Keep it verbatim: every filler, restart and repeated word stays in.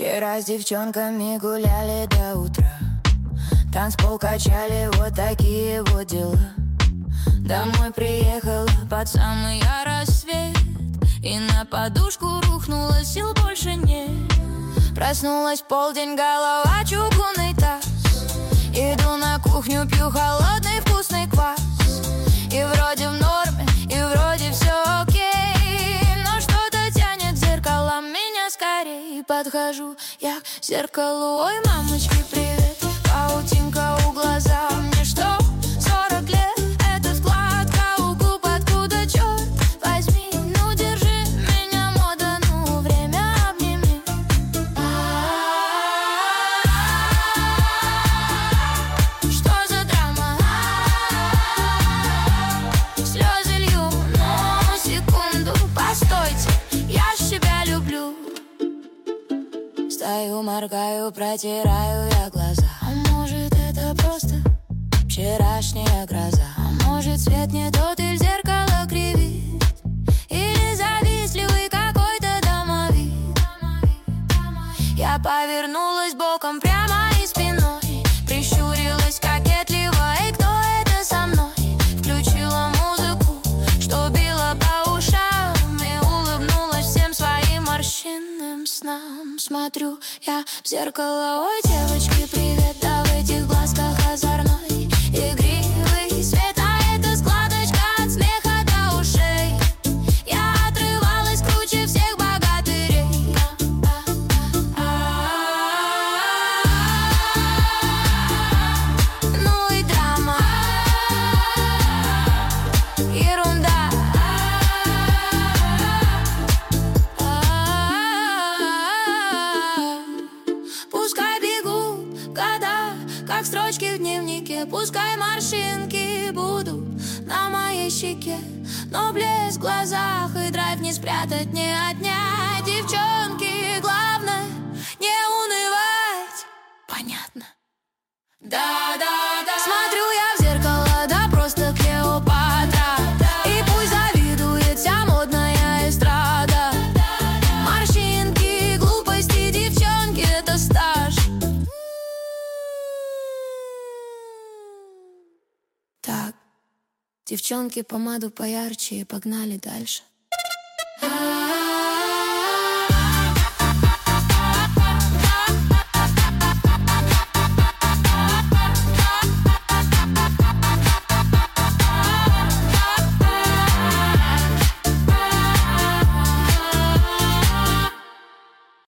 Вчера с девчонками гуляли до утра, танцпол качали, вот такие вот дела. Домой приехала под самый рассвет, и на подушку рухнула, сил больше нет. Проснулась в полдень, голова чугунный таз. Иду на кухню, пью холодный вкусный квас. И вроде в норме, и вроде все окей, но что-то тянет зеркало меня скорей. Подхожу я к зеркалу, ой, мамочки, привет. Паутинка у глаза, мне что, сорок лет? Это складка у губ, откуда, черт возьми? Ну держи меня, мода, ну время обними. Что за драма? Слезы лью, но секунду, постойте, я ж себя люблю. Стою, моргаю, протираю я глаза. А может это просто вчерашняя гроза? А может свет не тот и зеркало кривит? Или завистливый какой-то домовик? Я повернулась боком прямо и спиной, прищурилась кокетливо, и кто это со мной? Включила музыку, что била по ушам, и улыбнулась всем своим морщинным снам. Смотрю я в зеркало, ой, девочки, привет. Да в этих глазках озорной, игривый свет, а это складочка от смеха до ушей. Я отрывалась круче всех богатырей. Ну и драма, ерунда. Пускай бегут года, как строчки в дневнике, пускай морщинки будут на моей щеке, но блеск в глазах и драйв не спрятать, не отнять. Девчонки, главное не унывать. Понятно? Да-да-да. Смотрю я в зеркало, да просто Клеопатра, и пусть завидует вся модная эстрада. Морщинки, глупости, девчонки, это стаж. Так, девчонки, помаду поярче и погнали дальше.